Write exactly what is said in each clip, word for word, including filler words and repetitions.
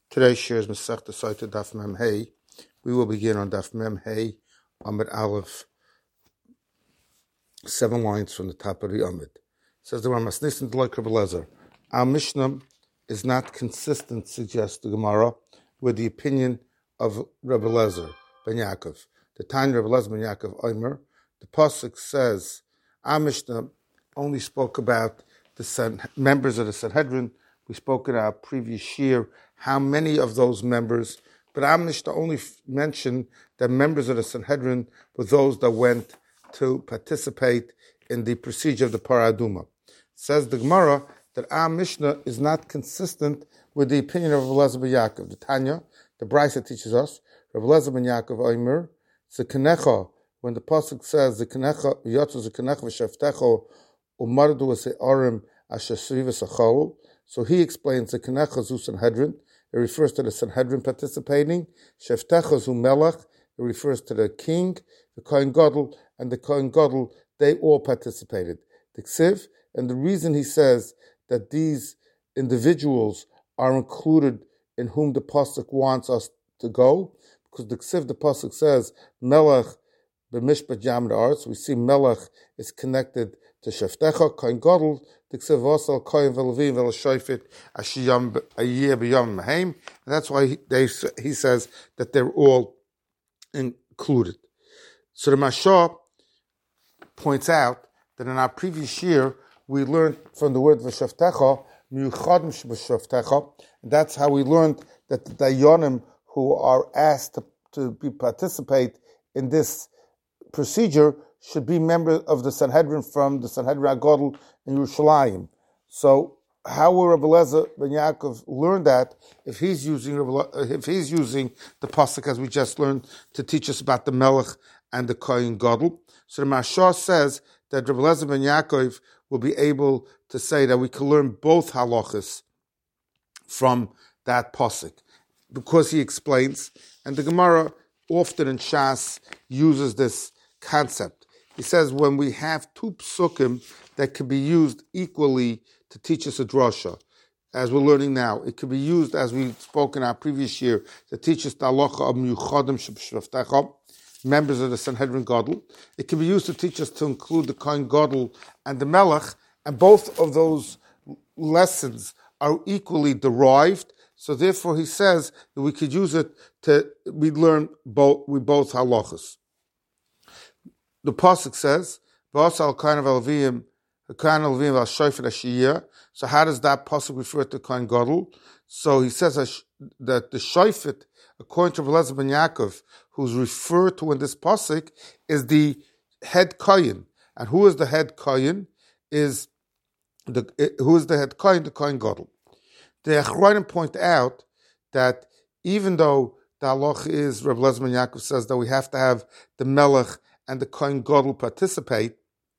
Today's share is Masechta Sotah Daf Mem Hey. We will begin on Daf Mem Hey, Amud Aleph, seven lines from the top of the Amud. It says the Ramas Nissen like Rebbe Lezer. Our Mishnah is not consistent, suggests the Gemara, with the opinion of Rebbe Lezer ben Yaakov. The time Rebbe Lezer ben Yaakov Omer, the pasuk says our Mishnah only spoke about the San, members of the Sanhedrin. We spoke in our previous year how many of those members, but our Mishnah only f- mentioned that members of the Sanhedrin were those that went to participate in the procedure of the Parah Adumah. Says the Gemara that our Mishnah is not consistent with the opinion of Rebbe Lezer ben Yaakov. The Tanya, the Brisa teaches us, Rebbe Lezer ben Yaakov Omer, Zekanecha, when the pasuk says Zekanecha Yotzu Zekanecha v'Shavtecha Umardu v'Se'arim Asher Srivas Achol. So he explains the Zekanecha zu Sanhedrin. It refers to the Sanhedrin participating. Shavtecha zu Melech. It refers to the king, the Kohen Gadol, and the Kohen Gadol. They all participated. The Ksiv, and the reason he says that these individuals are included in whom the pasuk wants us to go, because the Ksiv, the pasuk says Melech b'mishpat yamid arts. We see Melech is connected to Shavtecha, Kohen Gadol, the Ksiv also Kohen v'Levim v'Lashoifet Ashiyam Ayeh b'Yom Mehem. That's why he, they, he says that they're all included. So the Mashah points out that in our previous year we learned from the word v'Shavtecha Miyuchadim sh'Shavtecha. That's how we learned that the Dayanim who are asked to, to be participate in this procedure should be members of the Sanhedrin from the Sanhedrin Agadol in Yerushalayim. So how will Rebbe Lezer ben Yaakov learn that if he's using if he's using the pasuk as we just learned to teach us about the Melech and the Kohen Gadol? So the Mashah says that Rebbe Lezer ben Yaakov will be able to say that we can learn both halachas from that pasuk, because he explains, and the Gemara often in Shas uses this concept. He says when we have two psukim that can be used equally to teach us a drasha, as we're learning now, it could be used, as we spoke in our previous year, to teach us the halacha of Miyuchadim sh'Shavtecha, members of the Sanhedrin Gadol. It can be used to teach us to include the Kohen Gadol and the Melech, and both of those lessons are equally derived. So therefore, he says that we could use it to we learn both we both halachas. The pasuk says, "V'asal Kohen v'Levim, Kohen v'Levim v'Shofet Ashiyah." So how does that pasuk refer to Kohen Gadol? So he says that the Shofet, according to Rebbe Lezer ben Yaakov, who's referred to in this pasuk, is the head Kohen. And who is the head Kohen? Is the who is the head Kohen? The Kohen Gadol. The Achronim point out that even though the halach is, Rebbe Lezer ben Yaakov says that we have to have the Melech and the Kohen Gadol participate,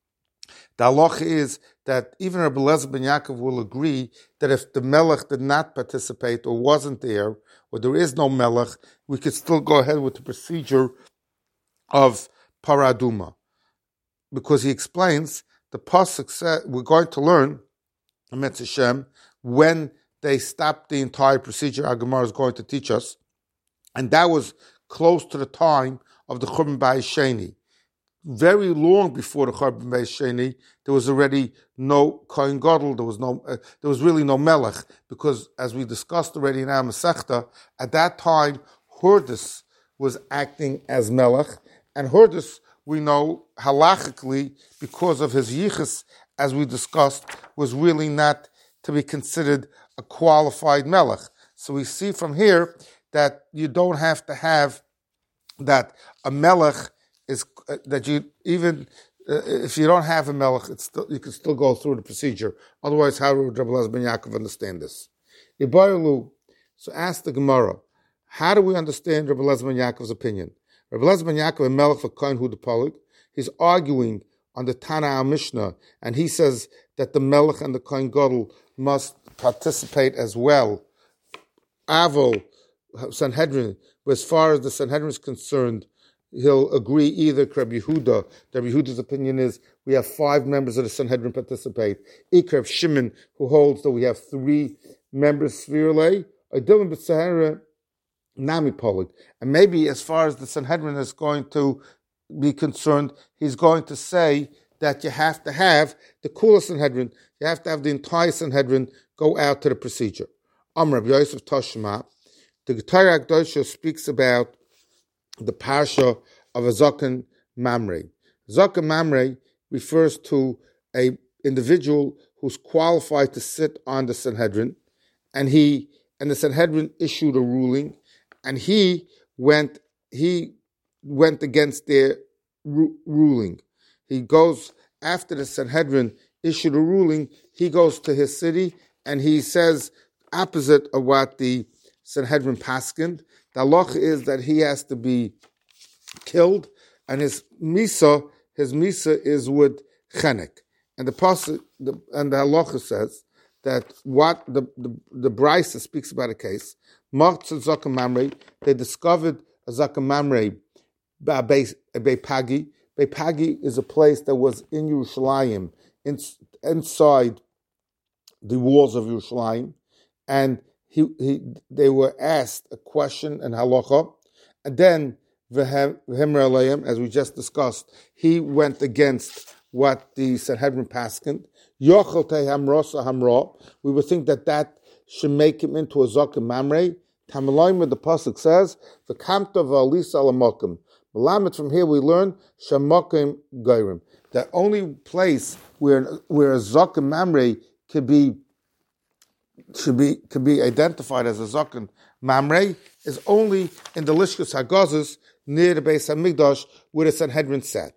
the halach is that even Rebbe Lezer ben Yaakov will agree that if the Melech did not participate or wasn't there, or there is no Melech, we could still go ahead with the procedure of Parah Adumah. Because he explains, the pasuk said, we're going to learn, Emetz Hashem, when they stopped the entire procedure, our Gemara is going to teach us, and that was close to the time of the Churban Bayis Sheni. Very long before the Churban Bayis Sheni, there was already no Kohen Gadol, there was no, uh, there was really no Melech, because as we discussed already in our Masechta, at that time, Hordus was acting as Melech, and Hordus, we know halachically, because of his yichus, as we discussed, was really not to be considered a qualified Melech. So we see from here that you don't have to have that a Melech is uh, that you even uh, if you don't have a Melech, it's still, you can still go through the procedure. Otherwise, how would Rebbe Lezer ben Yaakov understand this? Ibaylu, so ask the Gemara, how do we understand Rebbe Lezer ben Yaakov's opinion? Rebbe Lezer ben Yaakov and Melech for Kohen Hu Polig, he's arguing on the Tana Mishnah, and he says that the Melech and the Kohen Gadol must participate as well. Avol, Sanhedrin, but as far as the Sanhedrin is concerned, he'll agree either Rabbi Yehuda. Rabbi Yehuda's opinion is we have five members of the Sanhedrin participate. Ikar Shimon, who holds that we have three members spherulei, Oidilim b'Sahara Nami Polig. And maybe as far as the Sanhedrin is going to be concerned, he's going to say that you have to have the Kula Sanhedrin, you have to have the entire Sanhedrin go out to the procedure. Amr Rabbi Yosef Toshma, the Torah Akdosha speaks about the parsha of a Zaken Mamre. Zaken Mamre refers to a individual who's qualified to sit on the Sanhedrin, and he and the Sanhedrin issued a ruling, and he went he went against their ru- ruling. He goes after the Sanhedrin issued a ruling. He goes to his city and he says opposite of what the Sanhedrin paskined. The halacha is that he has to be killed, and his misa, his misa is with chenek. And the pasuk, the, and the halacha says that what the the, the Brisa speaks about a case. Martz Zaken Mamre, they discovered a Zaken Mamre, Beipagi. Beipagi is a place that was in Yerushalayim, in, inside the walls of Yerushalayim, and he, he they were asked a question in halacha, and then V'hem Aleim, as we just discussed, he went against what the Sanhedrin paskined. Yochel te hamrosa hamra. We would think that that should make him into a Zaken Mamre. Tamalayim, the pasuk says, "V'kamta v'alisa alamokim." Melamed, from here we learn shamokim geirim. The only place where where a Zaken Mamre could be should be could be identified as a Zaken Mamre is only in the Lishkas Hagazos near the Beis Hamikdash, where the Sanhedrin sat.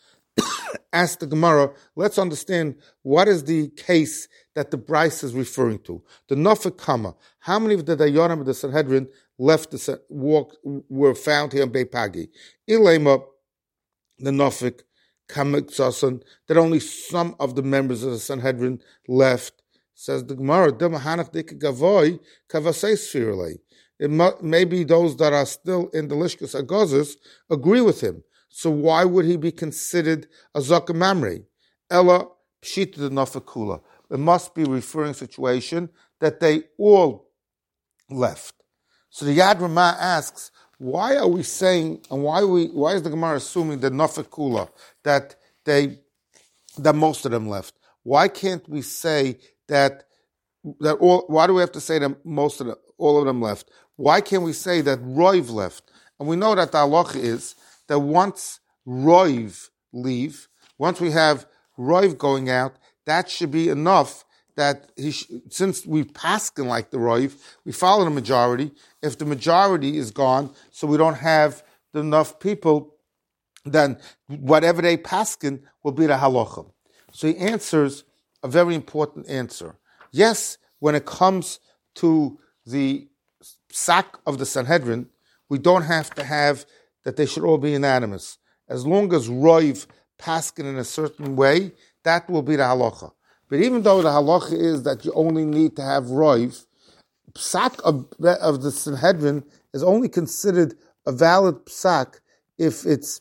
Ask the Gemara, let's understand what is the case that the Bryce is referring to. The Nofik Kama. How many of the Dayanim of the Sanhedrin left the walk were found here in Beipagi? Ilema, the Nofik Kama Tzasan, that only some of the members of the Sanhedrin left. Says the Gemara, Demahanach Dik Gavoy Kavasei Sfirale. It may be those that are still in the Lishkas Hagazos agree with him. So why would he be considered a Zaken Mamre? Ella Pshita the Nafakula. It must be referring to a situation that they all left. So the Yad Ramah asks, why are we saying, and why are we, why is the Gemara assuming that Nafakula, that they, that most of them left? Why can't we say that that all? Why do we have to say that most of the, all of them left? Why can't we say that Roiv left? And we know that the halacha is that once Roiv leave, once we have Roiv going out, that should be enough that he sh- since we paskin like the Roiv, we follow the majority. If the majority is gone, so we don't have enough people, then whatever they paskin will be the halacha. So he answers a very important answer. Yes, when it comes to the sack of the Sanhedrin, we don't have to have that they should all be unanimous. As long as Roiv paskin in a certain way, that will be the halacha. But even though the halacha is that you only need to have Roiv, psak of, of the Sanhedrin is only considered a valid psak if it's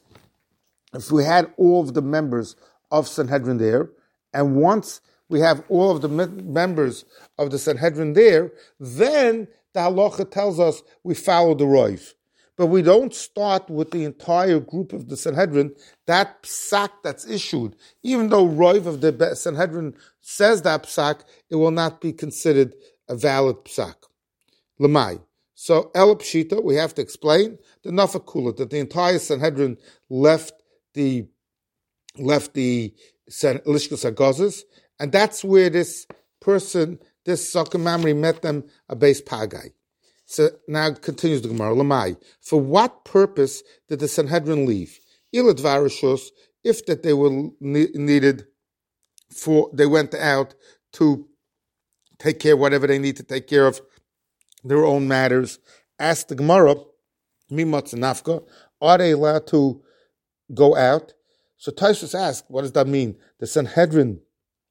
if we had all of the members of Sanhedrin there, and once we have all of the me- members of the Sanhedrin there, then the halacha tells us we follow the Roiv. But we don't start with the entire group of the Sanhedrin. That psak that's issued, even though Roiv of the Sanhedrin says that psak, it will not be considered a valid psak. Lamai. So El Pshita, we have to explain the Nafakula, that the entire Sanhedrin left the left the Lishkas Hagazos, and that's where this person, this Zaken Mamre, met them a base pagai. So now continues the Gemara, Lamai. For what purpose did the Sanhedrin leave? Ilad Varishos, if that they were ne- needed for, they went out to take care of whatever they need to take care of, their own matters. Ask the Gemara, Mimatz and Nafka, are they allowed to go out? So Taisus asked, what does that mean? The Sanhedrin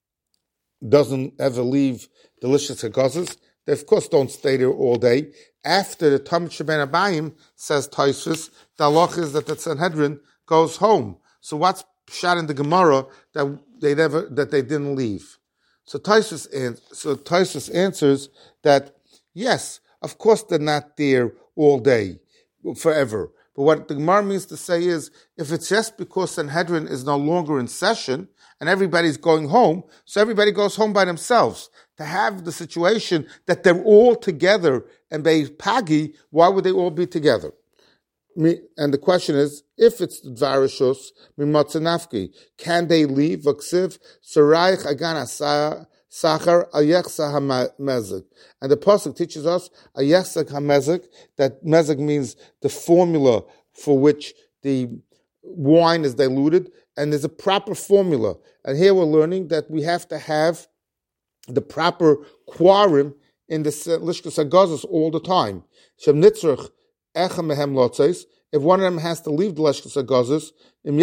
doesn't ever leave the Lishkas Hagazos. They, of course, don't stay there all day. After the Talmud Sheben Abayim, says Taisus, the halach is that the Sanhedrin goes home. So what's shot in the Gemara that they never that they didn't leave? So Taisus, so Taisus answers that yes, Of course they're not there all day, forever. But what the Gemara means to say is, if it's just because Sanhedrin is no longer in session and everybody's going home, so everybody goes home by themselves. To have the situation that they're all together and Beis Pagi, why would they all be together? And the question is, if it's the Dvarishus, Mimatsanafki, can they leave? Vaksiv, Saraich Agana Sachar, Ayechsa HaMezek. And the Pasuk teaches us, Ayechsa HaMezek, that Mezek means the formula for which the wine is diluted, and there's a proper formula. And here we're learning that we have to have the proper quorum in the Lishkas HaGazos all the time. Shem Nitzrach, if one of them has to leave the Leshkas HaGazos,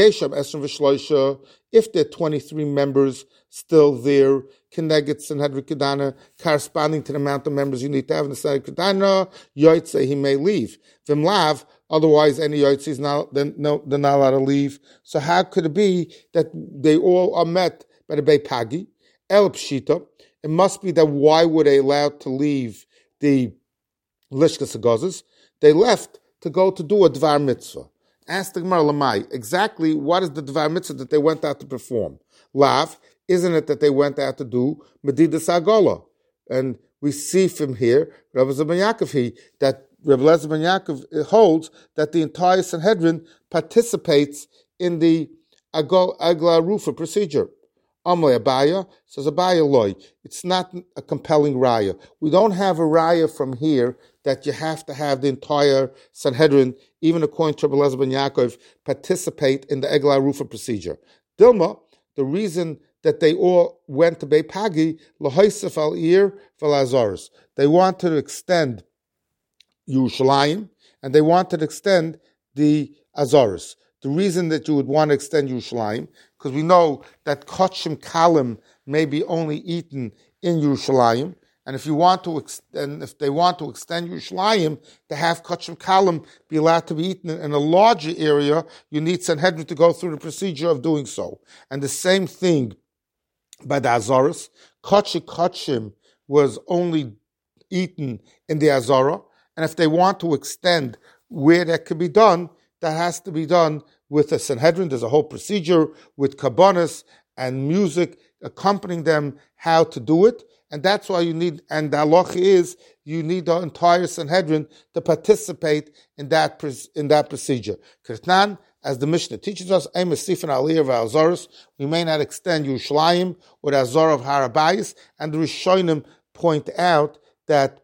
if there are twenty-three members still there, Keneged Sanhedrin Kedana, corresponding to the amount of members you need to have in the Sanhedrin Kedana, Yoitze, he may leave. Vimlav, otherwise any Yoitze is not, they're, no, they're not allowed to leave. So how could it be that they all are met by the Beis Pagi? El Pshita, it must be that why were they allowed to leave the Lishkas HaGazos? They left to go to do a Dvar Mitzvah. Ask the Gemara Lamai, exactly what is the Dvar Mitzvah that they went out to perform? Lav, isn't it that they went out to do Medidas Agola? And we see from here, Rabbi Zebban Yaakov, he, that Rabbi Eliezer ben Yaakov holds that the entire Sanhedrin participates in the Agla Rufa procedure. Amalei Abaya says Abaya loy. It's not a compelling raya. We don't have a raya from here that you have to have the entire Sanhedrin, even according to Rabbi Eliezer ben Yaakov, participate in the Eglah Rufa procedure. Dilma, the reason that they all went to Beis Pagi, Lahaisef al Ir Valazaris. They wanted to extend Yerushalayim, and they wanted to extend the Azaris. The reason that you would want to extend Yerushalayim, because we know that Kachim Kalim may be only eaten in Yerushalayim, and if you want to extend, if they want to extend Yerushalayim to have Kachim Kalim be allowed to be eaten in a larger area, you need Sanhedrin to go through the procedure of doing so. And the same thing by the Azaris. Kachim Kachim was only eaten in the Azara, and if they want to extend where that could be done, that has to be done with a Sanhedrin. There's a whole procedure with kabbanas and music accompanying them how to do it. And that's why you need, and the halacha is, you need the entire Sanhedrin to participate in that in that procedure. Kirtnan, as the Mishnah teaches us, we may not extend Yerushalayim or the Azor of Har HaBayis, and the Rishonim point out that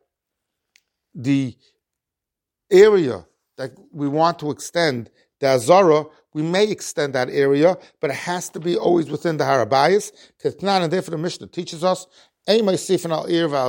the area that we want to extend the Azara, we may extend that area, but it has to be always within the Har HaBayis. Ketnan, and therefore the Mishnah teaches us, we have to have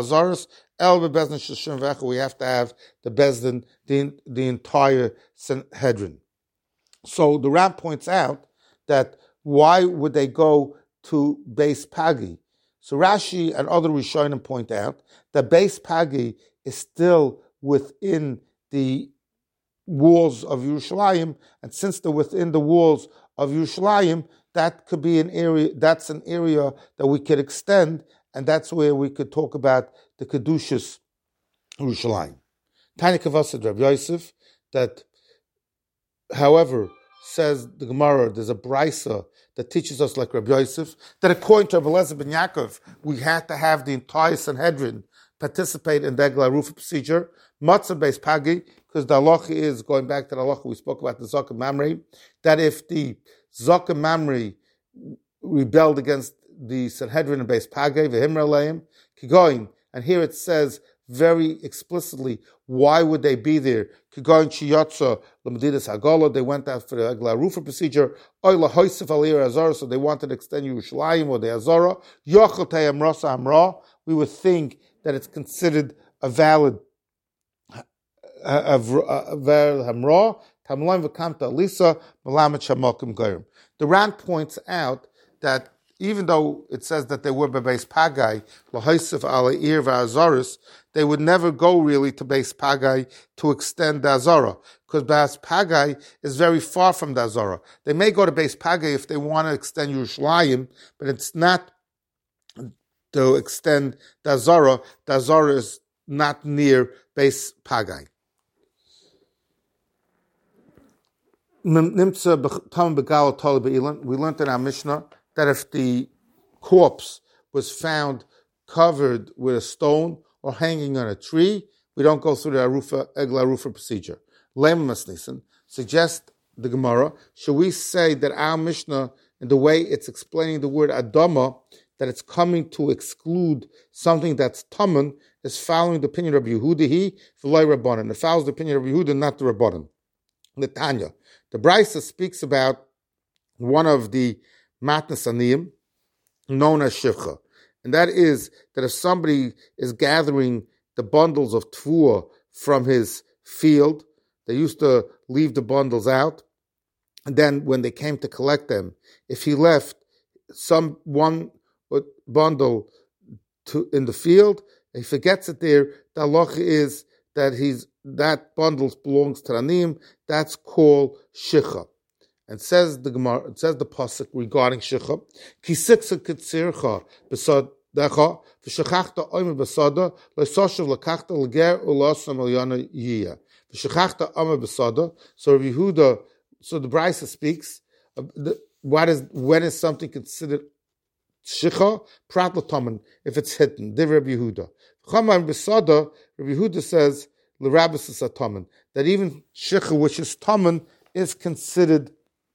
the Bezdin, the, the entire Sanhedrin. So the Ram points out that why would they go to Beis Pagi? So Rashi and other Rishonim point out that Beis Pagi is still within the walls of Yerushalayim, and since they're within the walls of Yerushalayim, that could be an area, that's an area that we could extend, and that's where we could talk about the Kedushas Yerushalayim. Tanya Kavasad Rav Yosef, that, however, says the Gemara, there's a brisa that teaches us like Rav Yosef, that according to Rabbi Eliezer ben Yaakov, we had to have the entire Sanhedrin participate in the Eglah Rufa procedure, Matzah Beis Pagi, because the halacha is, going back to the halacha we spoke about the Zakah Mamre, that if the Zakah Mamre rebelled against the Sanhedrin and Beis Pagi, v'himra leim, kigoin, and here it says very explicitly, why would they be there? Kigoin chiyotza l'medidas hagola, they went out for the Eglah Rufa procedure, oy lahoisef aliyah azara, so they wanted to extend Yerushalayim or the Azara, yochel teyam rasa amra, we would think that it's considered a valid the Rand points out that even though it says that they were by Beis Pagai, they would never go really to Beis Pagai to extend the Azara, because Beis Pagai is very far from the Azara. They may go to Beis Pagai if they want to extend Yerushalayim, but it's not to extend the Azara. The Azara is not near Beis Pagai. We learned in our Mishnah that if the corpse was found covered with a stone or hanging on a tree, we don't go through the Arufa, Egla Arufa procedure. Lema Masnisan suggests the Gemara, should we say that our Mishnah, in the way it's explaining the word Adama, that it's coming to exclude something that's Taman, is following the opinion of Yehuda, he, V'lai Rabbanan. It follows the opinion of Yehuda, not the Rabbanan. Netanya. The Brisa speaks about one of the Matnas Aniyim, known as Shivcha. And that is that if somebody is gathering the bundles of Tfuah from his field, they used to leave the bundles out, and then when they came to collect them, if he left some one bundle to, in the field, he forgets it there, the halacha is that he's that bundle belongs to Ranim, that's called Shicha. And says the Gemara, it says the pasuk regarding Shicha, Ki siksa kitzircha besod decha v'shachachta omer besada le'soshav lekachta leger u'lasam elyana yiyah v'shachachta omer besada. So Rabbi Yehuda, so the Brisa speaks. Uh, the, what is when is something considered Shicha? Prat l'tomen, if it's hidden. Div Rabbi Yehuda. Chama besada, Rabbi Yehuda says l'rabis is a tomen, that even Shicha, which is tomen, is considered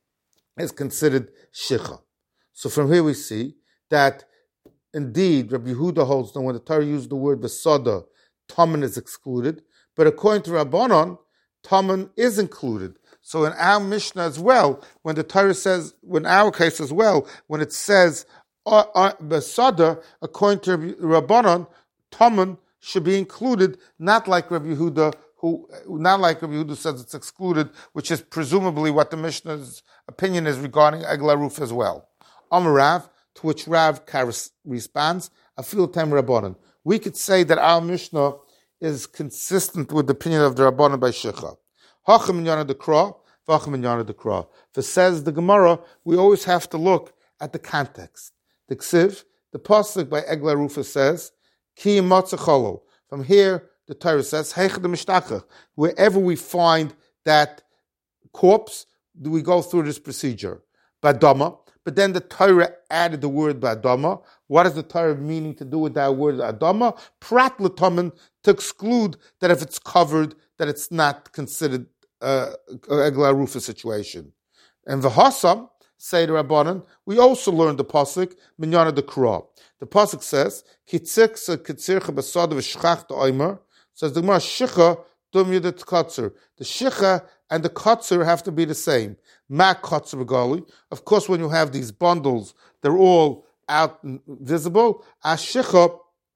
is considered Shicha. So from here we see that indeed Rabbi Yehuda holds that when the Torah used the word besada, tomen is excluded, but according to Rabbanon, tomen is included. So in our Mishnah as well, when the Torah says, in our case as well, when it says uh, uh, besada, according to Rabbanon, tomen should be included, not like Rabbi Yehuda, who not like Rabbi Yehuda says it's excluded, which is presumably what the Mishnah's opinion is regarding Egla Ruf as well. Amar Rav, to which Rav responds, Afil Tem Rabbanon. We could say that our Mishnah is consistent with the opinion of the Rabbanon by Shicha. Hacham Inyana Dekra, Vacham Inyana Dekra. For says the Gemara, we always have to look at the context. The Ksiv, the pasuk by Egla Rufa says, Ki Matzah Cholol. From here, the Torah says, wherever we find that corpse, do we go through this procedure? Badama. But then the Torah added the word Badama. What is the Torah meaning to do with that word Adama? Prat l'tomen, to exclude that if it's covered, that it's not considered uh, a Egla Rufa situation. And V'hasam, say the Rabbanan, we also learned the pasuk, Minyana Dekra. The pasuk says, Kitziksa kitzircha basada v'shchachta oimer. Says the Gemara, Shicha dum yudet katzer. The Shicha and the katzer have to be the same. Ma katzer b'gali. Of course, when you have these bundles, they're all out and visible. As Shicha,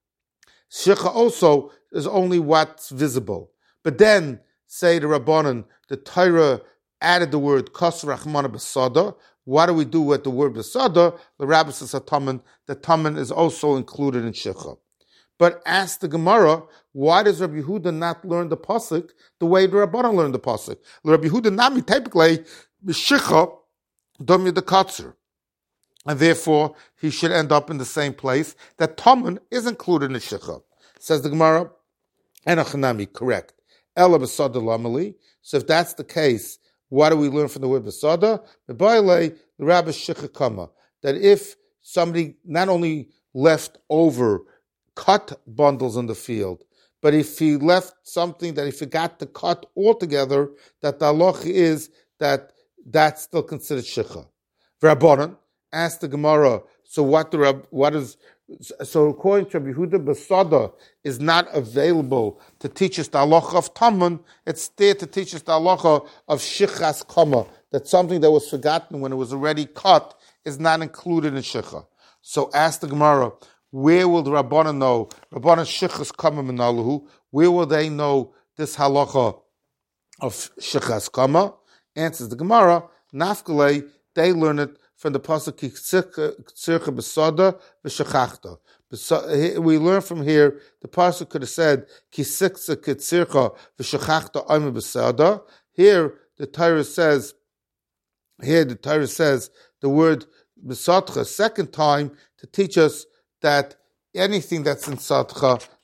Shicha also is only what's visible. But then, say the Rabbanan, the Torah added the word katzer rachmana b'sada. What do we do with the word besada? The Rabbi says tamen. The tamen is also included in Shicha. But ask the Gemara, why does Rabbi Yehuda not learn the pasuk the way the Rabbanan learned the pasuk? Rabbi Yehuda nami typically b'shicha dom the katzer, and therefore he should end up in the same place. That tamen is included in the Shicha. Says the Gemara, enachanami, correct. Ela besada lamali. So if that's the case, what do we learn from the word besada? The Baile, the Rabbi Shicha Kama, that if somebody not only left over cut bundles in the field, but if he left something that he forgot to cut altogether, that the halacha is that that's still considered Shicha. Rabbanan asked the Gemara, so what the what is so according to Rabbi Yehuda, besada is not available to teach us the halacha of tamen. It's there to teach us the halacha of shichas kama, that something that was forgotten when it was already cut is not included in shicha. So ask the Gemara, where will the Rabbanan know? Rabbanan shichas kama minalahu. Where will they know this halacha of shichas kama? Answers the Gemara, nafkale, they learn it from the pasuk Tzircha Besada v'Shachachta. We learn from here, the pasuk could have said Kisiksa Kitzircha v'Shachachta Omer Besada. Here the Torah says, here the Torah says the word Besatcha second time to teach us that anything that's in Satcha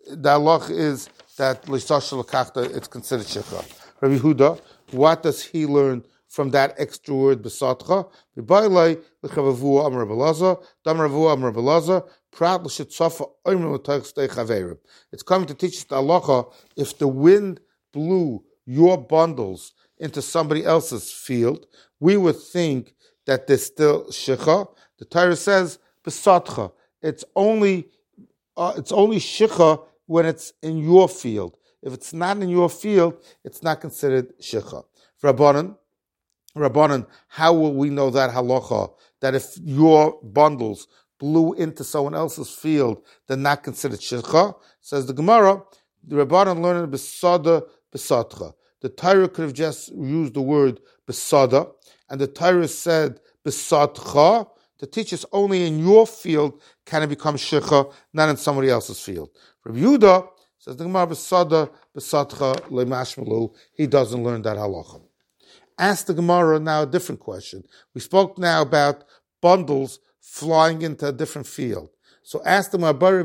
the halach is that l'sashal l'kachta, it's considered shikha. Rabbi Huda, what does he learn from that extra word besatcha? V'bailei l'chavavua amar Rabbi Elazar, dam Ravua amar Rabbi Elazar, prat l'shitzafa oimrim l'taych stei chaverim. It's coming to teach us the halacha, if the wind blew your bundles into somebody else's field, we would think that there's still shicha. The Torah says besatcha. It's only uh, it's only shicha when it's in your field. If it's not in your field, it's not considered shicha. Rabbanan, Rabbanan, how will we know that halacha? That if your bundles blew into someone else's field, they're not considered shicha? Says the Gemara, the Rabbanan learned besada besatcha. The Torah could have just used the word besada, and the Torah said besatcha, to teach us only in your field can it become shicha, not in somebody else's field. Rabbi Yehuda says the Gemara besada besatcha le'mashmalu. He doesn't learn that halacha. Ask the Gemara now a different question. We spoke now about bundles flying into a different field. So ask the Gemara,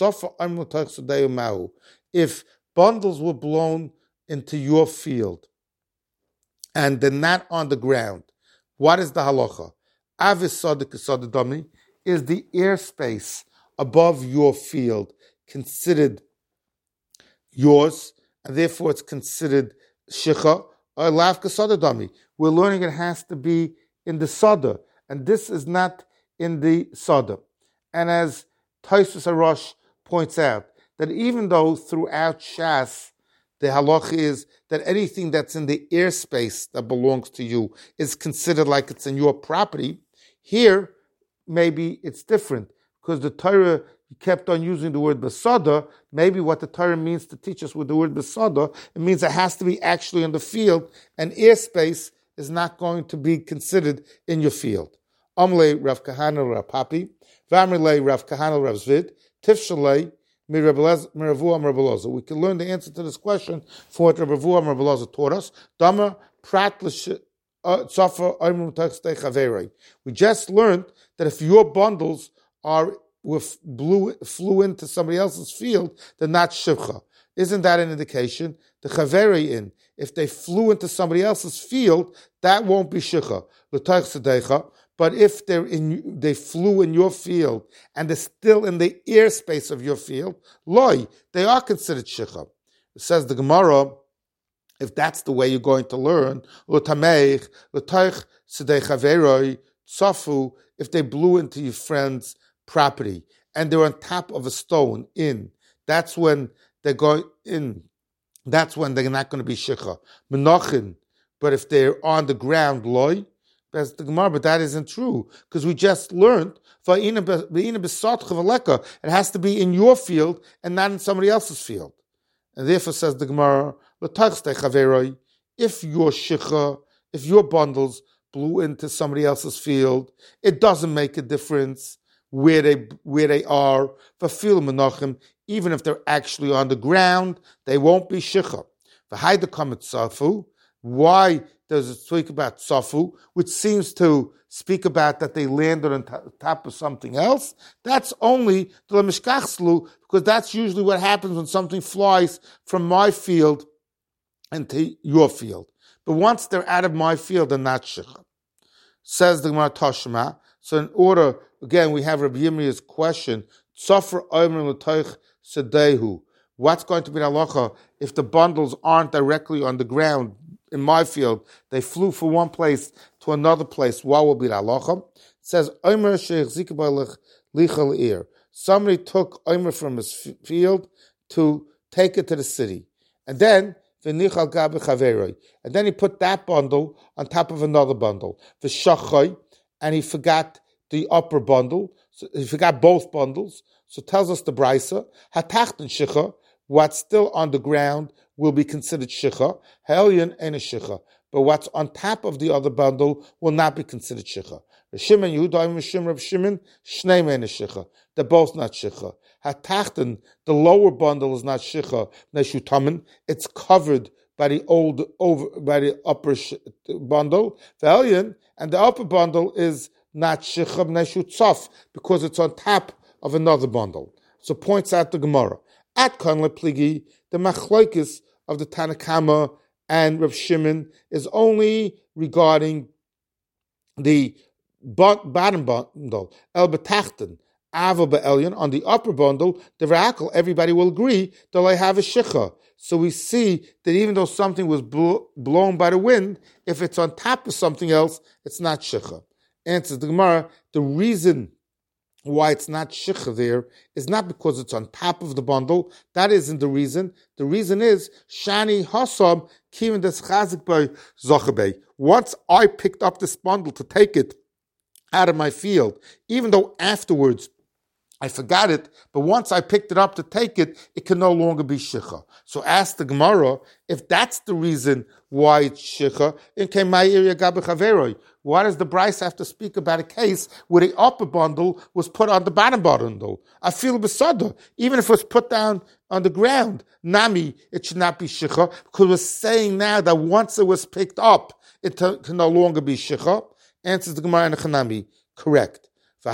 if bundles were blown into your field and they're not on the ground, what is the halacha? Avis sadik sadadami, is the airspace above your field considered yours, and therefore it's considered shicha, or lavka sadadami? We're learning it has to be in the sada, and this is not in the sada. And as Taisus Arosh points out, that even though throughout Shas the halacha is that anything that's in the airspace that belongs to you is considered like it's in your property, here maybe it's different, because the Torah kept on using the word besada. Maybe what the Torah means to teach us with the word besada, it means it has to be actually in the field, and airspace is not going to be considered in your field. Amle Rav Kahana Rav Papi, Vamrele Rav Kahana Rav Zvid, Tifshalei Mi Rav Am Rav Elazar. We can learn the answer to this question from what Rav Am Rav Elazar taught us. Dama Prat We just learned that if your bundles are with blew, flew into somebody else's field, they're not shivcha. Isn't that an indication? The chaverei in, if they flew into somebody else's field, that won't be shivcha. But if they're in, they flew in your field and they're still in the airspace of your field, loy, they are considered shivcha. It says the Gemara, if that's the way you're going to learn, if they blew into your friend's property and they're on top of a stone in, that's when they're going in, that's when they're not going to be shikha. Menachin, but if they're on the ground, loy, that's the Gemara, but that isn't true, because we just learned it has to be in your field and not in somebody else's field. And therefore says the Gemara, if your shikha, if your bundles blew into somebody else's field, it doesn't make a difference where they where they are. Even if they're actually on the ground, they won't be shikha. Why does it speak about safu, which seems to speak about that they landed on top of something else? That's only the mishkachslu, because that's usually what happens when something flies from my field into your field. But once they're out of my field, they're not shikha. Says the Gemara Tashma. So in order, again, we have Rabbi Yirmiyah's question, Tzafar Omer L'Toich Sedehu. What's going to be the halacha if the bundles aren't directly on the ground in my field? They flew from one place to another place. What will be the halacha? It says, Omer She'echzik Lichal Ir. Somebody took Omer from his field to take it to the city. And then, and then he put that bundle on top of another bundle. And he forgot the upper bundle. So he forgot both bundles. So tells us the Brisa, Hatachten Shicha, what's still on the ground will be considered Shicha. Helyon and a Shicha. But what's on top of the other bundle will not be considered Shicha. Shimon Yehuda, Shimon, Shimon, Shneim and a Shicha. They're both not Shicha. Hatachten, the lower bundle is not Shicha, Neshutamen. It's covered by the old over by the upper sh- bundle. Helyon, and the upper bundle is not Shicha, Neshutzof, because it's on top of another bundle. So points out the Gemara. At Kon Lepligi, the machloikis of the Tanakama and Rav Shimon is only regarding the bottom bundle, El Betachten, Ava Be'elyon, on the upper bundle, the V'akal, everybody will agree that I have a shicha. So we see that even though something was blo- blown by the wind, if it's on top of something else, it's not shicha. Answers the Gemara, the reason why it's not shicha there is not because it's on top of the bundle. That isn't the reason. The reason is Shani Hasam Kivin des Chazik by Zochabe. Once I picked up this bundle to take it out of my field, even though afterwards I forgot it, but once I picked it up to take it, it can no longer be shicha. So ask the Gemara, if that's the reason why it's shicha, why does the Bryce have to speak about a case where the upper bundle was put on the bottom bundle? I feel besada, even if it was put down on the ground, nami, it should not be shicha, because we're saying now that once it was picked up, it t- can no longer be shicha. Answers the Gemara and the Chanami, correct.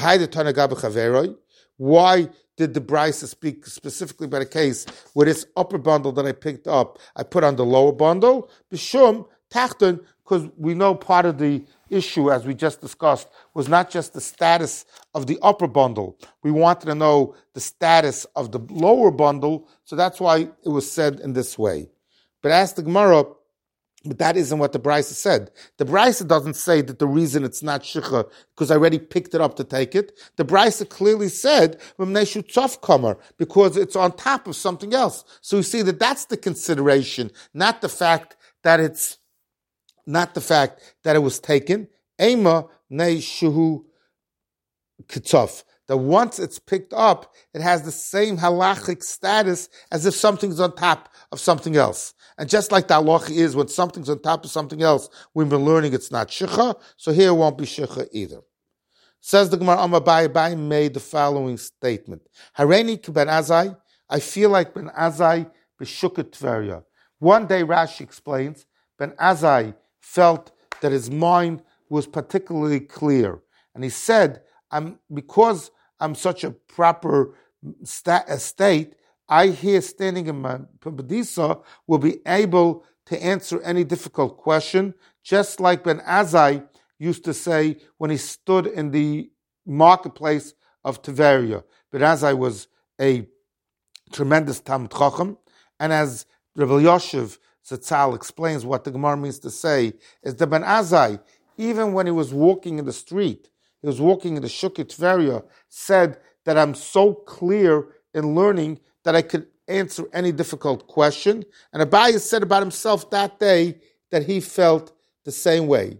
Why did the Brisa speak specifically about a case where this upper bundle that I picked up, I put on the lower bundle? B'shum tachton, because we know part of the issue, as we just discussed, was not just the status of the upper bundle. We wanted to know the status of the lower bundle, so that's why it was said in this way. But ask the Gemara, but that isn't what the Brisa said. The Brisa doesn't say that the reason it's not shicha because I already picked it up to take it. The Brisa clearly said because it's on top of something else. So you see that that's the consideration, not the fact that it's not the fact that it was taken. Ema nei shuhu kitzof. That once it's picked up, it has the same halachic status as if something's on top of something else. And just like the halacha is, when something's on top of something else, we've been learning it's not shicha, so here it won't be shicha either. Says the Gemara, Amar Abai, Abai made the following statement. Hareini ki ben Azai, I feel like Ben Azai b'shukat Tveria. One day Rashi explains, Ben Azai felt that his mind was particularly clear. And he said, I'm, because I'm such a proper sta- state, I here standing in my Pabadisa will be able to answer any difficult question, just like Ben Azai used to say when he stood in the marketplace of Tiberia. Ben Azai was a tremendous Talmid Chacham, and as Rebbe Yoshev Zatzal explains what the Gemara means to say, is that Ben Azai, even when he was walking in the street, he was walking in the Shukit Tveria, said that I'm so clear in learning that I could answer any difficult question. And Abaye said about himself that day that he felt the same way.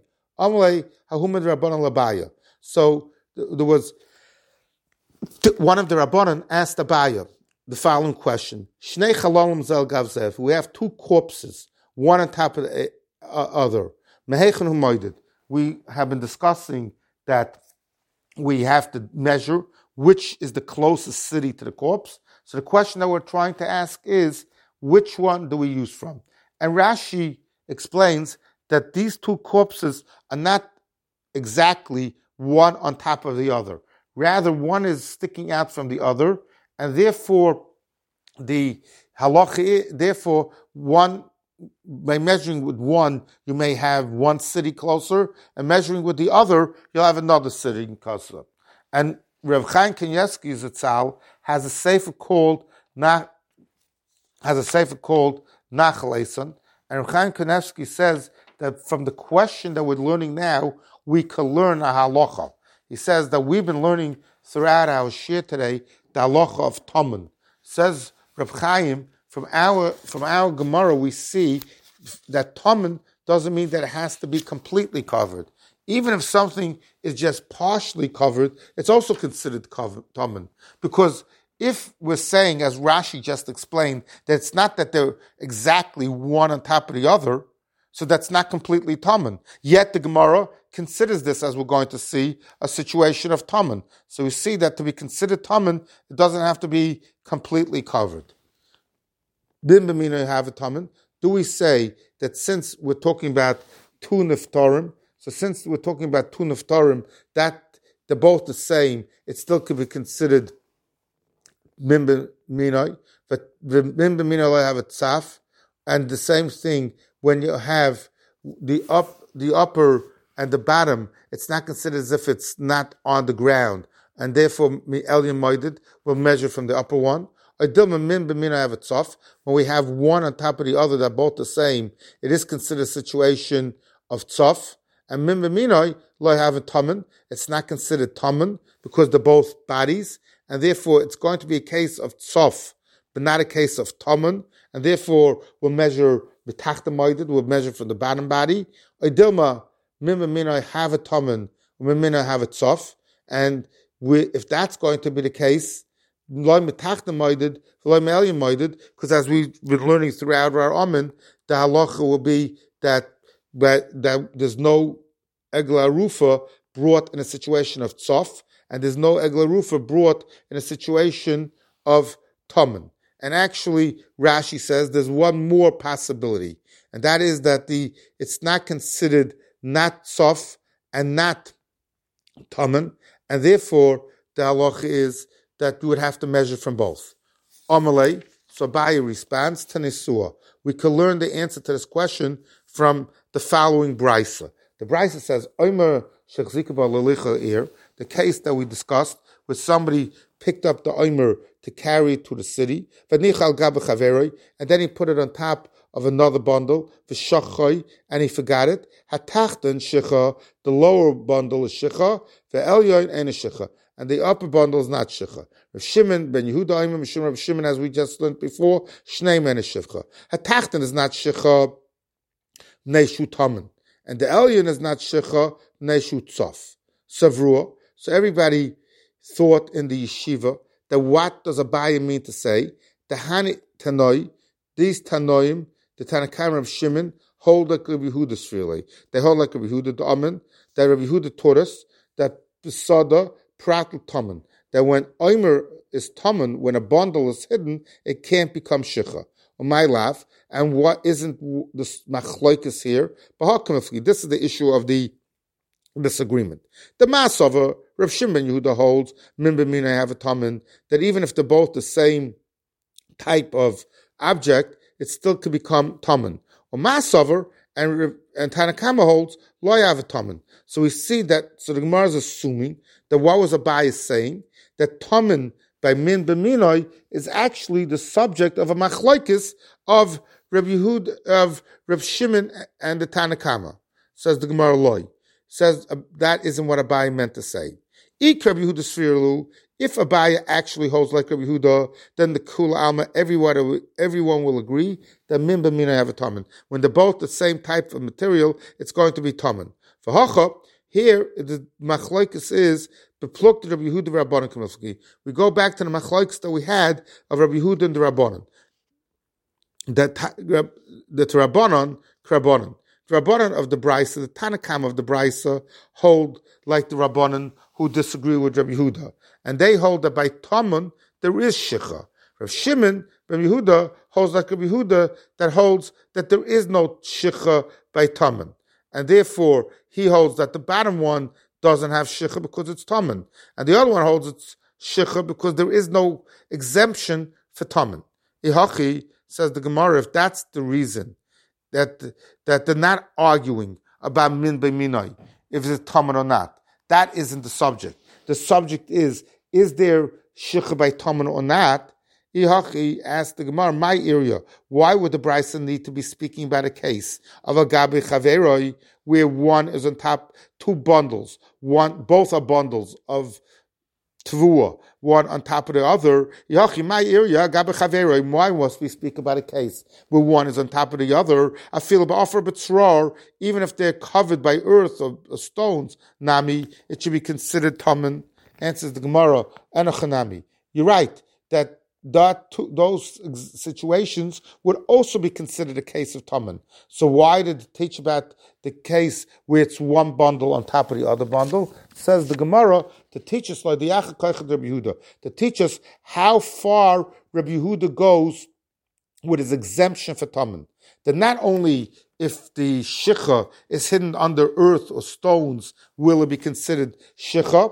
So there was one of the Rabbanan asked Abaye the following question: we have two corpses, one on top of the other. We have been discussing that we have to measure which is the closest city to the corpse. So the question that we're trying to ask is, which one do we use from? And Rashi explains that these two corpses are not exactly one on top of the other. Rather, one is sticking out from the other, and therefore, the halacha, therefore, one, by measuring with one, you may have one city closer, and measuring with the other, you'll have another city closer. And Rav Chaim Kanievsky Zatzal has a sefer called Na, has a sefer called Nachal Eson, and Rav Chaim Kanievsky says that from the question that we're learning now, we can learn a halacha. He says that we've been learning throughout our shir today the halacha of Taman. Says Rav Chaim, from our from our Gemara we see that Taman doesn't mean that it has to be completely covered. Even if something is just partially covered, it's also considered Taman. Because if we're saying, as Rashi just explained, that it's not that they're exactly one on top of the other, so that's not completely Taman. Yet the Gemara considers this, as we're going to see, a situation of Taman. So we see that to be considered Taman, it doesn't have to be completely covered. Bin b'mino have a Taman. Do we say that since we're talking about two neftarim, so since we're talking about two neftarim, that they're both the same, it still could be considered min b'minoi? But min b'mina lo have a tzaf, and the same thing when you have the up, the upper and the bottom. It's not considered as if it's not on the ground, and therefore elyon moeded will measure from the upper one. When we have one on top of the other, they're both the same, it is considered a situation of tzaf. And min b'minoi lo have a tamen. It's not considered tamen because they're both bodies, and therefore it's going to be a case of tzaf, but not a case of tamen. And therefore we'll measure b'tachta moeded, we'll measure from the bottom body. Oidilma min b'minoi have a tamen, min b'minoi have a tzaf. And we, if that's going to be the case, because as we've been learning throughout our Amen, the halacha will be that, that, that there's no egla rufa brought in a situation of tzof, and there's no egla rufa brought in a situation of tamen. And actually, Rashi says there's one more possibility, and that is that the it's not considered not tzof and not tamen, and therefore the halacha is that we would have to measure from both. Amalei, so Abaye responds to Nesua. We can learn the answer to this question from the following brisa. The brisa says, Omer shechzikaba lelicha ir, the case that we discussed, where somebody picked up the Omer to carry it to the city, v'nichal gabe chaveroi, and then he put it on top of another bundle, v'shachoi, and he forgot it. Hatachton shicha, the lower bundle is shicha, v'elyoin and shicha, and the upper bundle is not shicha. Rav Shimon ben Yehuda Omer, Mishum Rav Shimon, as we just learned before, shnei men is shicha. Hatachton is not shicha, neishu tamen, and the elyon is not shicha, neishu tzof. Savrua. So everybody thought in the yeshiva that what does Abaye mean to say? The Hani Tanoi, these Tanoim, the Tanakam of Shimon, hold like Rabbi Yehuda's freely. They hold like Rabbi Yehuda the Amen, that Rabbi Yehuda taught us that Besada Pratel Tamen, that when Omer is Tamen, when a bundle is hidden, it can't become Shicha. On my laugh, and what isn't this machloikis here? This is the issue of the disagreement. The Masover, Rav Shimon Yehuda holds, min b'minai have a tamen, that even if they're both the same type of object, it still could become tamen. Or Masover and and Tanakama holds, lo have a tamen. So we see that, so the Gemara is assuming that what was Abaye saying, that tamen by min b'minai is actually the subject of a machlokes of Rabbi Yehuda, of Rav Shimon and the Tanakama. Says the Gemara loy. Says uh, that isn't what Abaye meant to say. Ik Rabbi Yehuda Sfirlu, if Abaye actually holds like Rabbi Yehuda, then the Kula Alma, everyone, everyone will agree that min b'minai have a tamen. When they're both the same type of material, it's going to be tamen. For Hacha, here the machlokes is bepluked Rabbi Yehuda Rabbanan Kamilski. We go back to the machlokes that we had of Rabbi Yehuda and the Rabbanan. That the Rabbanan, Rabbanan. The Rabbanan of the Brisa, the Tanakam of the Brisa, hold like the Rabbanan who disagree with Rabbi Yehuda. And they hold that by Taman, there is Shicha. Rav Shimon ben Yehuda holds like Rabbi Yehuda that holds that there is no Shicha by Taman. And therefore, he holds that the bottom one doesn't have Shicha because it's Taman. And the other one holds it's Shicha because there is no exemption for Taman. Ihachi, says the Gemara, if that's the reason, that that they're not arguing about min b'minai, if it's tamen or not. That isn't the subject. The subject is, is there shicha by tamen or not? Ihachi asked the Gemara, my area, why would the Brisa need to be speaking about a case of a gabi chaveroi where one is on top, two bundles, one, both are bundles of Tvua, one on top of the other. My area, why must we speak about a case where one is on top of the other? I feel about offer betzrar, even if they're covered by earth or, or stones, Nami, it should be considered tamen. Answers the Gemara, Anachanami. You're right, that that those situations would also be considered a case of tamen. So why did it teach about the case where it's one bundle on top of the other bundle? Says the Gemara to teach us like the Yachad Kochad Rabbi Yehuda, to teach us how far Rabbi Yehuda goes with his exemption for tamen. That not only if the shicha is hidden under earth or stones will it be considered shicha,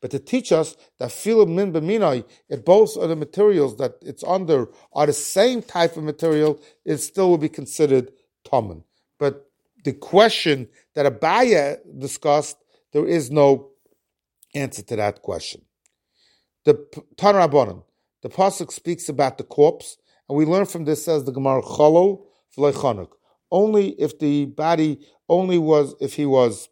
but to teach us that filu min b'minai, if both of the materials that it's under are the same type of material, it still will be considered tamen. But the question that Abaya discussed, there is no answer to that question. The Tanur Rabbanan, the pasuk speaks about the corpse, and we learn from this, says the Gemara, Cholol v'lo chanuk. Only if the body, only was if he was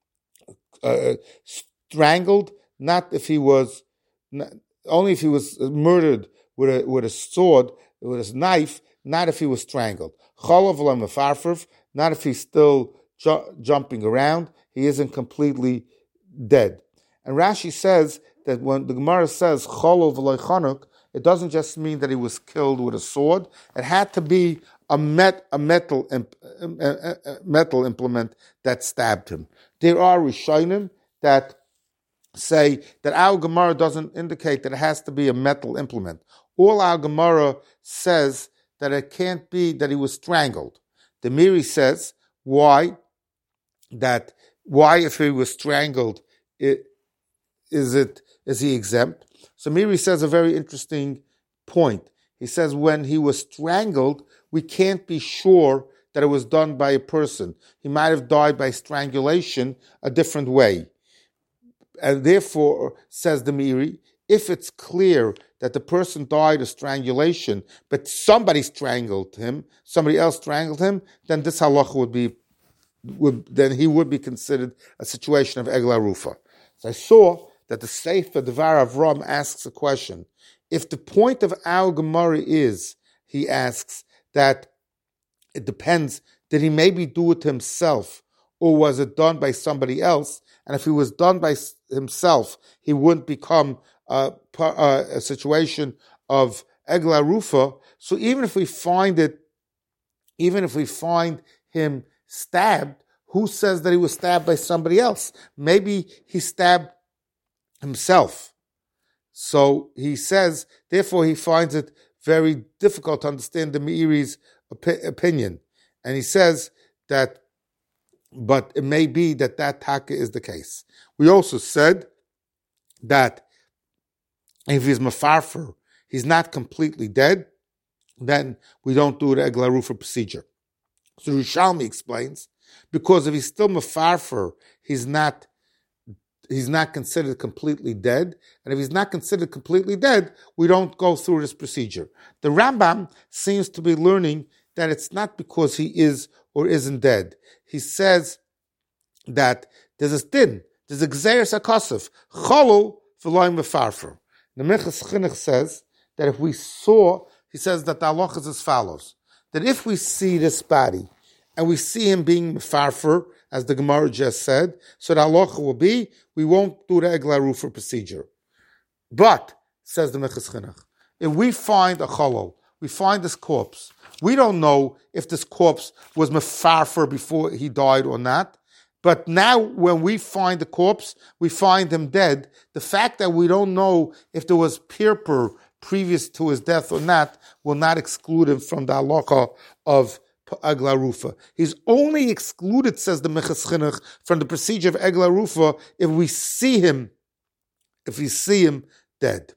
uh, strangled, not if he was, not, only if he was murdered with a with a sword, with a knife, not if he was strangled. Cholol v'lo mefarfruf, not if he's still ju- jumping around, he isn't completely dead. And Rashi says that when the Gemara says Cholol v'lo chanuk, it doesn't just mean that he was killed with a sword. It had to be a met a metal a, a, a metal implement that stabbed him. There are Rishonim that say that our Gemara doesn't indicate that it has to be a metal implement. All our Gemara says that it can't be that he was strangled. The Miri says why that why if he was strangled it, is it is he exempt? So Miri says a very interesting point. He says when he was strangled, we can't be sure that it was done by a person. He might have died by strangulation a different way. And therefore, says the Miri, if it's clear that the person died of strangulation, but somebody strangled him, somebody else strangled him, then this halacha would be, would, then he would be considered a situation of Egla Rufa. So I saw that the Sefer Devar Avram asks a question. If the point of our Gemara is, he asks, that it depends, did he maybe do it himself, or was it done by somebody else? And if he was done by himself, he wouldn't become a, a situation of Egla Rufa. So even if we find it, even if we find him stabbed, who says that he was stabbed by somebody else? Maybe he stabbed himself. So he says, therefore he finds it very difficult to understand the Meiri's op- opinion. And he says that, but it may be that that taka is the case. We also said that if he's mafarfer, he's not completely dead, then we don't do the Egla Rufa procedure. So Rishalmi explains, because if he's still mafarfer, he's not he's not considered completely dead. And if he's not considered completely dead, we don't go through this procedure. The Rambam seems to be learning that it's not because he is or isn't dead. He says that there's a din, there's a gzeres hakosef, cholol v'loy mefarfer. The Minchas Chinuch says that if we saw, he says that the halacha is as follows, that if we see this body and we see him being mefarfer, as the Gemara just said, so the halacha will be, we won't do the Egla Rufa procedure. But, says the Minchas Chinuch, if we find a cholol, we find this corpse, we don't know if this corpse was mefarfer before he died or not, but now when we find the corpse, we find him dead. The fact that we don't know if there was pirpur previous to his death or not will not exclude him from the halacha of Egla Rufa. He's only excluded, says the Minchas Chinuch, from the procedure of Egla Rufa if we see him, if we see him dead.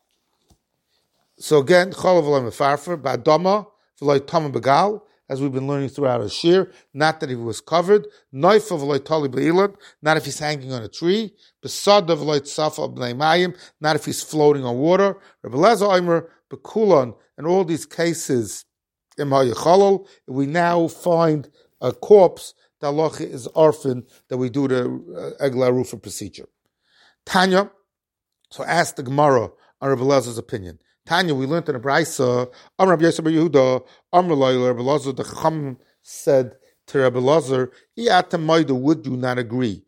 So again, Cholav v'lo mefarfer, ba'adama v'lo tama begal, as we've been learning throughout our shir, not that he was covered, Noifa v'lo tali be'ilan, not if he's hanging on a tree, Besada v'lo tzafa b'nei mayim, not if he's floating on water, Rebbe Lezer Omer, Bekulon, in all these cases, if we now find a corpse, the halacha is orphan that we do the uh, Egla Rufa procedure. Tanya, so ask the Gemara on Rebbe Lezer's opinion. Tanya, we learned in the Braisa, Amr Rabbi Yosef bar Yehuda, Amr Loyal, Rebbe Lezer, the Chacham said to Rebbe Lezer, would you not agree?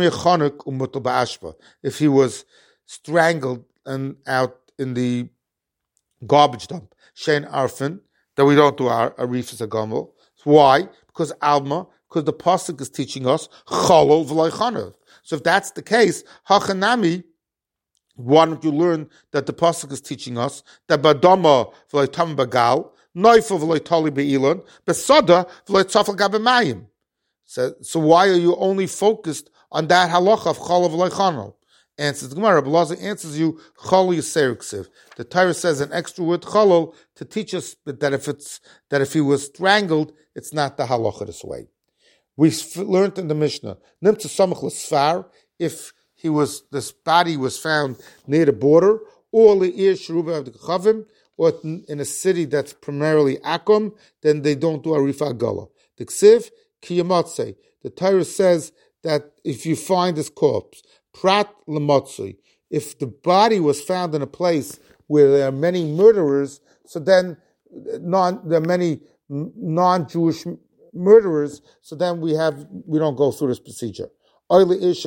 If he was strangled and out in the garbage dump, Shein Arfin, that we don't do our arifas agamel. Why? Because Alma, because the pasuk is teaching us cholol v'lo chanuk. So if that's the case, hachanami, why don't you learn that the pasuk is teaching us that badama v'lo tam bagal, noifa v'lo tali be'ilan, besada v'lo tzafel gabemayim. So, so why are you only focused on that halacha of cholol v'lo chanuk? Answers the Gemara. Rabbi Elazar answers you, Cholol Yisrael Ksiv. The Torah says an extra word, Cholol, to teach us that if it's that if he was strangled, it's not the halacha this way. We learned in the Mishnah, Nimtza Samach L'Sfar, if he was, this body was found near the border, or Le'ir Sheruba of the Chavim, or in a city that's primarily Akum, then they don't do Arifa Agala. The Ksiv, Kiyamatse. The Torah says that if you find this corpse, Prat L'Motzui, if the body was found in a place where there are many murderers, so then non, there are many non-Jewish murderers, so then we have we don't go through this procedure. Or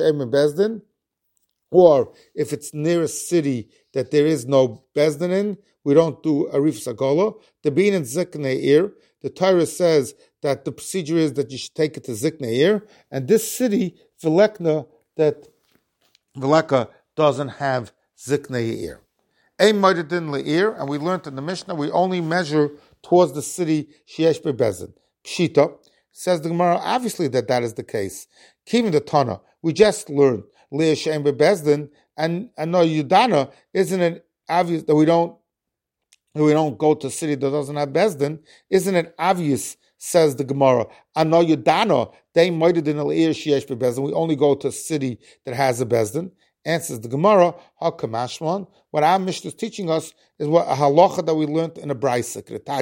if it's near a city that there is no bezdin in, we don't do arif sagola. The being in ziknei ir, the Torah says that the procedure is that you should take it to ziknei ir, and this city Vilekna that Vileka doesn't have ziknei ir. Ein moededin leir, and we learned in the Mishnah we only measure towards the city sheyesh bebezdin. Pshita, says the Gemara, obviously that that is the case. Kivin the Tana, we just learned Leah Shem Bezdin, and and no Yudana, isn't it obvious that we don't that we don't go to a city that doesn't have Bezdin? Isn't it obvious? Says the Gemara, I know Yudana, they might have done Leah Sheyesh Bezdin. We only go to a city that has a Bezdin. Answers the Gemara, Hakamashman. What our Mishnah is teaching us is what a halacha that we learned in a brayse.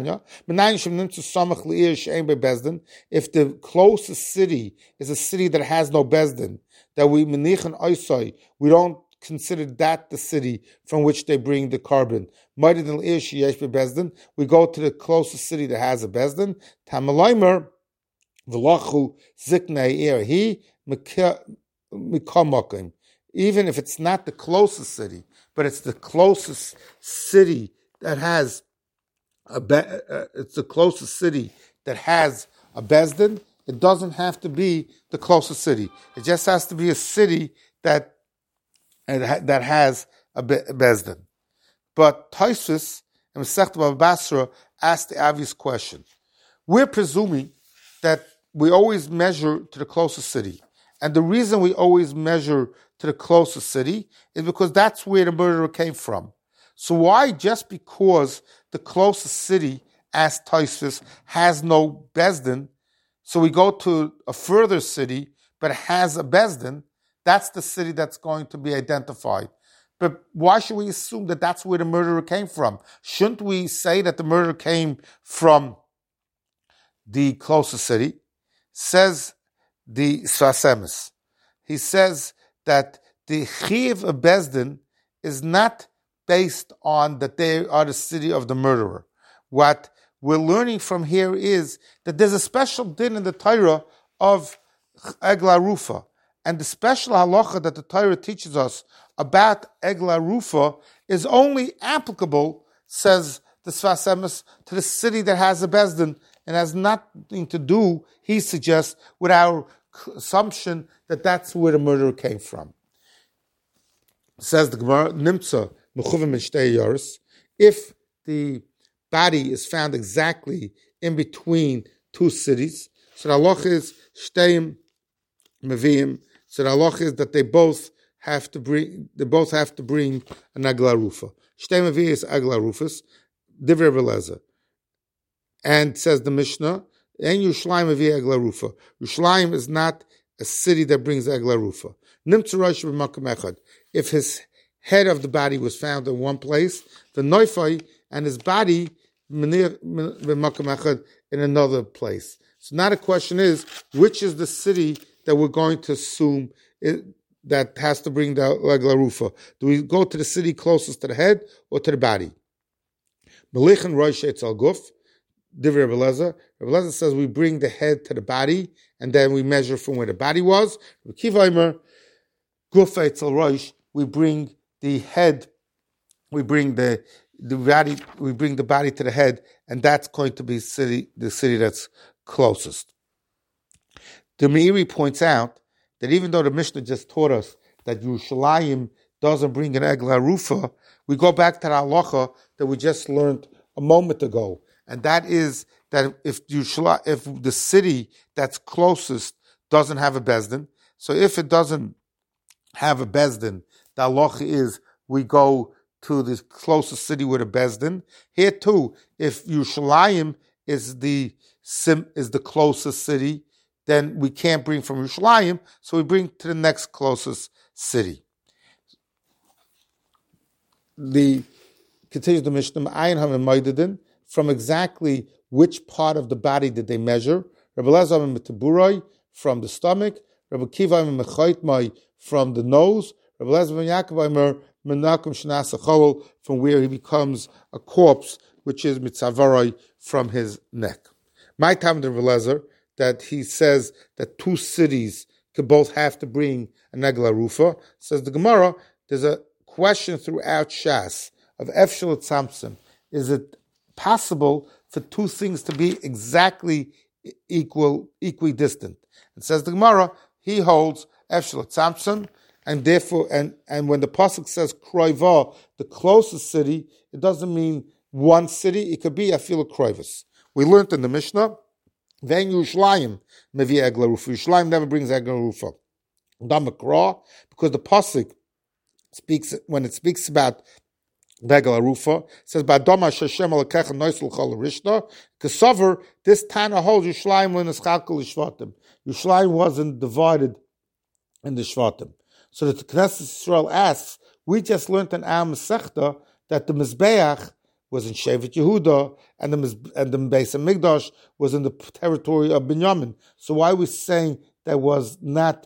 If the closest city is a city that has no bezdin, that we menichan oisai, we don't consider that the city from which they bring the carbon. We go to the closest city that has a bezdin. Tamalaymer v'lachu ziknei erhi mikamakim. Even if it's not the closest city, but it's the closest city that has a be, uh, it's the closest city that has a bezdin. It doesn't have to be the closest city. It just has to be a city that that has a bezdin. But Tosfos and Masechta Bava Basra asked the obvious question. We're presuming that we always measure to the closest city. And the reason we always measure to the closest city is because that's where the murderer came from. So why, just because the closest city, as Tosfos, has no bezdin, so we go to a further city, but it has a bezdin, that's the city that's going to be identified. But why should we assume that that's where the murderer came from? Shouldn't we say that the murderer came from the closest city? Says the Sfas Emes. He says that the Chiv of Bezdin is not based on that they are the city of the murderer. What we're learning from here is that there's a special din in the Torah of Egla Rufa. And the special halacha that the Torah teaches us about Egla Rufa is only applicable, says the Sfas Emes, to the city that has a Bezdin, and has nothing to do, he suggests, with our assumption that that's where the murderer came from. Says the Gemara, Nimtza Mechuvim Shtei Yoros, if the body is found exactly in between two cities, so the halacha is Shteim Meviim, so the halacha is that they both have to bring, they both have to bring an Agla Rufa. Shteim Meviim is Agla Rufus, Divrei Rabbi Elazar. And says the Mishnah, and Yerushalayim Mevi Egla Rufa. Yerushalayim is not a city that brings Egla Rufa. Nimtza Rosh b'makom echad. If his head of the body was found in one place, the Noifai and his body b'makom echad in another place. So now the question is, which is the city that we're going to assume it, that has to bring the Egla Rufa? Do we go to the city closest to the head or to the body? Melichin Rosh Etzel Guf. Divrei Rabbi Elazar. Rabbi Elazar says we bring the head to the body, and then we measure from where the body was. Kivaimer, Gufa Etzel Rosh, we bring the head, we bring the the body, we bring the body to the head, and that's going to be city, the city that's closest. The Meiri points out that even though the Mishnah just taught us that Yerushalayim doesn't bring an Egla Rufa, we go back to the halacha that we just learned a moment ago. And that is that if you if the city that's closest doesn't have a bezdin, so if it doesn't have a bezdin, the halacha is we go to the closest city with a bezdin. Here too, if Yerushalayim is the sim, is the closest city, then we can't bring from Yerushalayim, so we bring to the next closest city. The continues the Mishnah, Ayin HaMemoidedin, from exactly which part of the body did they measure? Rabbi Elazar Metaburoi from the stomach, Rabbi Kiva Mechoitmai from the nose, Rabbi Elazar ben Yaakov Menakum Shnasa Cholol from where he becomes a corpse, which is Mitzavaroi from his neck. My time to Rabbi Elazar that he says that two cities could both have to bring a Negla Rufa. Says the Gemara, there's a question throughout Shas of Efshel at Samson. Is it possible for two things to be exactly equal, equidistant? And says the Gemara, he holds Efshel at Samson, and therefore, and, and when the pasuk says Kroiva, the closest city, it doesn't mean one city. It could be Afil Kroivus. We learned in the Mishnah, Then Yerushalayim mevi Egla Rufa. Yerushalayim never brings Egla Rufa. Damakra, because the pasuk speaks when it speaks about Egla Rufa, it says Ba'adama Sheshem Alakecha Noisul Chol Rishna. Kesover, this Tana holds Yerushalayim l'Neschalkel l'Shvatim. Yerushalayim wasn't divided in the Shvatim. So that the Knesset Yisrael asks, we just learned in our Masechta that the Mizbeach was in Shevet Yehuda and the and the Beis HaMikdash was in the territory of Binyamin. So why are we saying that was not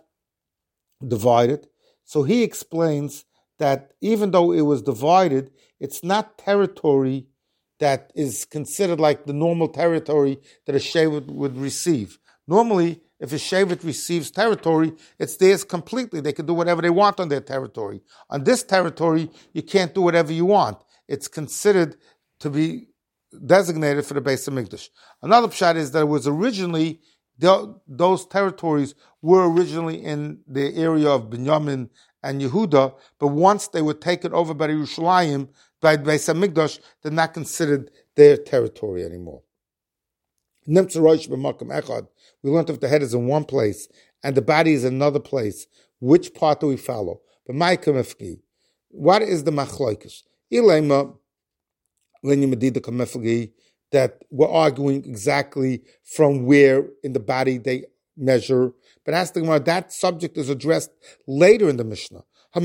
divided? So he explains that even though it was divided, it's not territory that is considered like the normal territory that a Shevet would receive. Normally, if a Shevet receives territory, it's theirs completely. They can do whatever they want on their territory. On this territory, you can't do whatever you want. It's considered to be designated for the Beis HaMikdash. Another pshat is that it was originally, those territories were originally in the area of Binyamin and Yehuda, but once they were taken over by Yerushalayim, by Beis HaMikdash, they're not considered their territory anymore. We learned if the head is in one place and the body is in another place, which part do we follow? But my kamefki, what is the machlokes? Ilema that we're arguing exactly from where in the body they measure. But as the Gemara, that subject is addressed later in the Mishnah.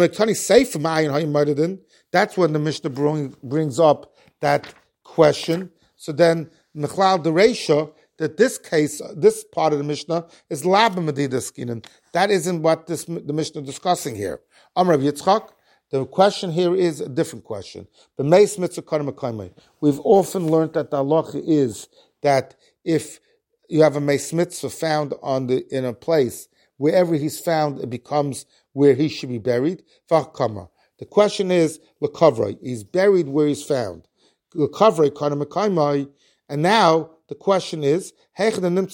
That's when the Mishnah brings up that question. So then, Mechlal the Reisha, that this case, this part of the Mishnah is Laba Medida Skinan. That isn't what this the Mishnah is discussing here. Amar Rav Yitzchak, the question here is a different question. We've often learned that the halacha is that if you have a meis mitzvah found on the in a place, wherever he's found, it becomes where he should be buried. The question is, l'kavrei, he's buried where he's found. L'kavrei kana mekaimai. And now the question is, his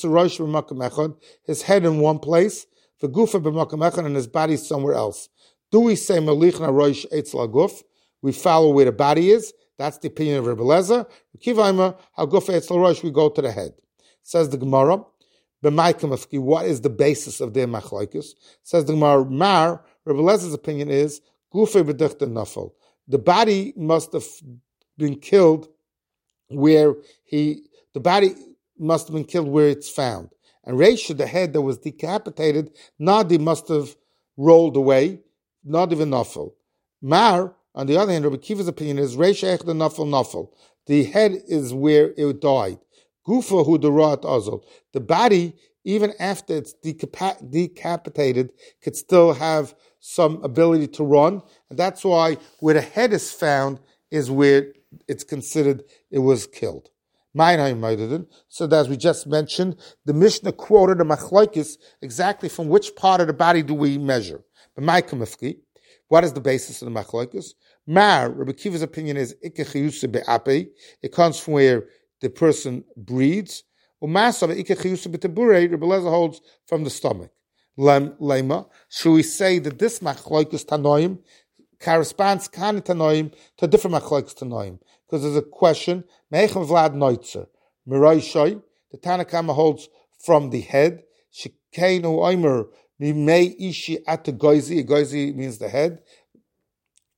head in one place, and his body somewhere else. Do we say malichna roish eitz laguf? We follow where the body is. That's the opinion of Rabbi Elazar. Kivayma haguf eitz laroish. We go to the head. Says the Gemara. What is the basis of their machlokes? Says the Gemara. Mar Rabbi Elazar's opinion is gufe b'dichta nafal. The body must have been killed where he, the body must have been killed where it's found. And Reisha, the head that was decapitated, Nadi must have rolled away, not even Nafal. Mar, on the other hand, Rabbi Kiva's opinion is Reisha Echda Nafal Nafal. The head is where it died. Gufa hu derat azol. The body, even after it's decap- decapitated, could still have some ability to run. And that's why where the head is found is where it's considered it was killed. So as we just mentioned, the Mishnah quoted a machlokes exactly from which part of the body do we measure. What is the basis of the machlokes? Mar, Rabbi Kiva's opinion is it comes from where the person breathes. Umasav Rabbi Elazar holds from the stomach. Lema, should we say that this machlokes tanoim corresponds kind of tanoim to different machlokes tanoim? Because there's a question, Meichem Vlad Neutzer, Mirai Shai, the Tanakama holds from the head, Shikeinu Oimer, Mimei Ishi at the Goizi, Goizi means the head,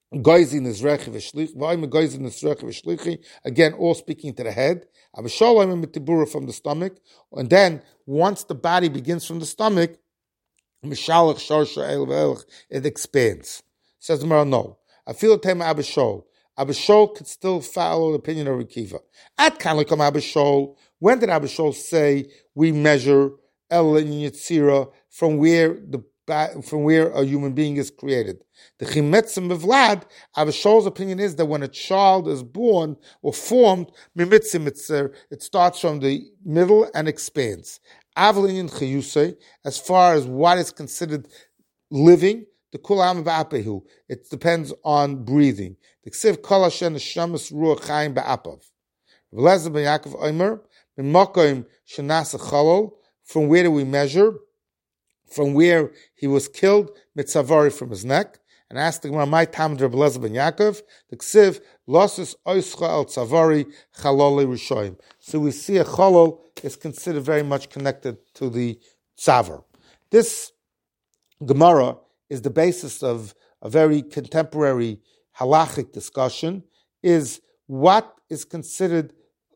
Goizin is rechi v'shlich, v'ayim goizin is rechi v'shlichi. Again, all speaking to the head. Abisholayim mitibura from the stomach, and then once the body begins from the stomach, mishalach sharsha el v'elch, it expands. Says the Gemara, no. I feel tema Abishol. Abishol could still follow the opinion of Rekiva. At Kanlikam Abishol, when did Abishol say we measure El Yitzira from where the from where a human being is created? The Chimetzim of Vlad, Abishol's opinion is that when a child is born or formed, Mimitzim it starts from the middle and expands. Avlin Chayusei, as far as what is considered living, the Kulam Ba'apehu, it depends on breathing. The Ksiv Kol Hashem Neshamas Ruach Chaim Ba'apav. V'lezer ben Yaakov Omer, ben Mokoim Shenasa Chalol, from where do we measure? From where he was killed, mitzavari from his neck. And asked the Gemara, my Talmud Rebbe Lezer ben Yaakov, the Ksiv, Losus Oischa El Tzavari Chalole Rishoim. So we see a Chalol is considered very much connected to the Tzavar. This Gemara is the basis of a very contemporary halachic discussion, is what is considered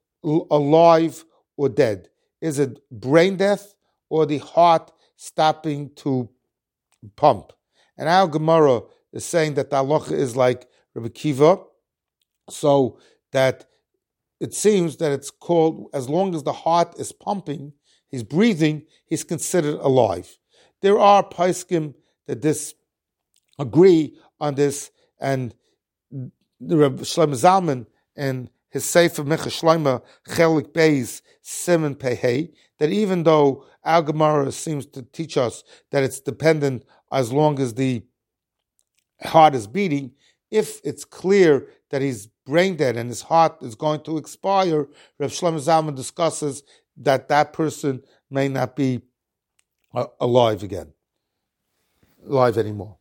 alive or dead? Is it brain death or the heart stopping to pump? And our Gemara is saying that the halacha is like Rebbe Kiva, so that it seems that it's called, as long as the heart is pumping, he's breathing, he's considered alive. There are poskim that this agree on this, and the Rebbe Shlomo Zalman and his Sefer Mecha Shlomo Chelik Beis Siman Pehei, that even though our Gemara seems to teach us that it's dependent as long as the heart is beating, if it's clear that he's brain dead and his heart is going to expire, Rebbe Shlomo Zalman discusses that that person may not be uh, alive again, alive anymore.